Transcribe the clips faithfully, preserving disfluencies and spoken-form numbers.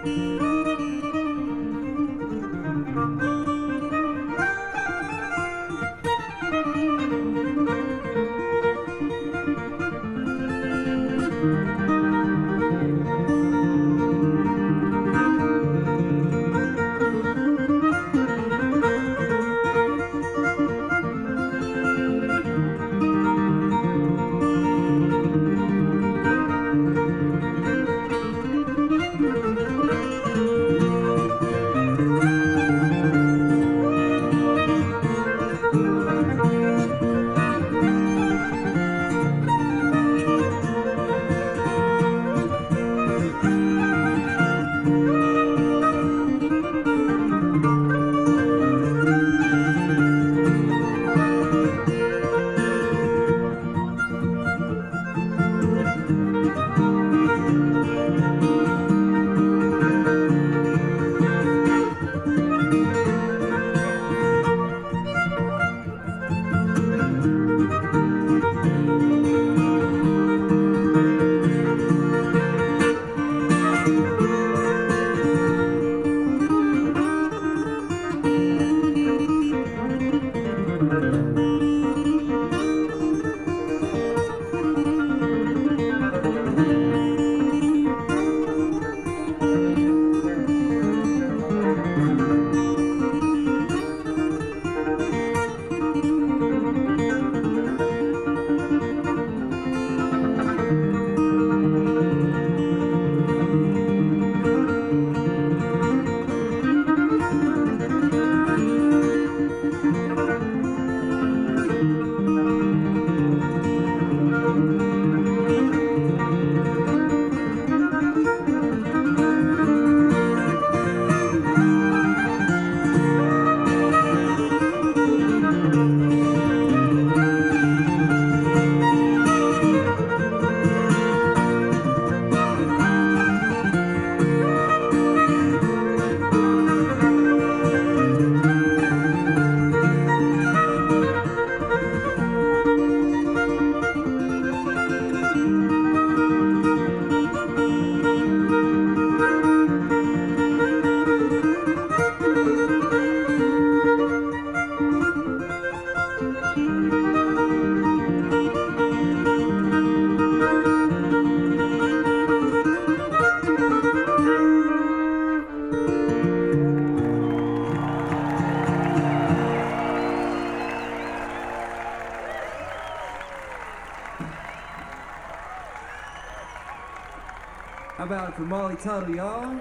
How about it for Molly Tuttle, y'all?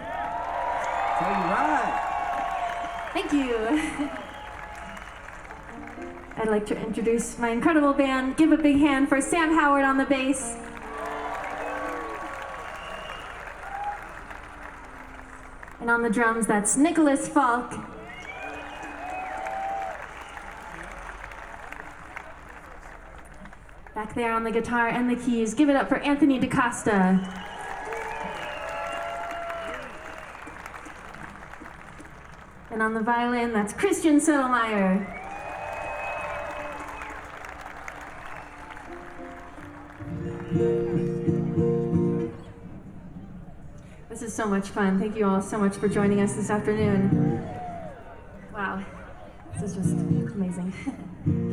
Tell you right. Thank you. I'd like to introduce my incredible band. Give a big hand for Sam Howard on the bass. And on the drums, that's Nicholas Falk. Back there on the guitar and the keys, give it up for Anthony DaCosta. And on the violin, that's Christian Sotomayor. This is so much fun. Thank you all so much for joining us this afternoon. Wow, this is just amazing.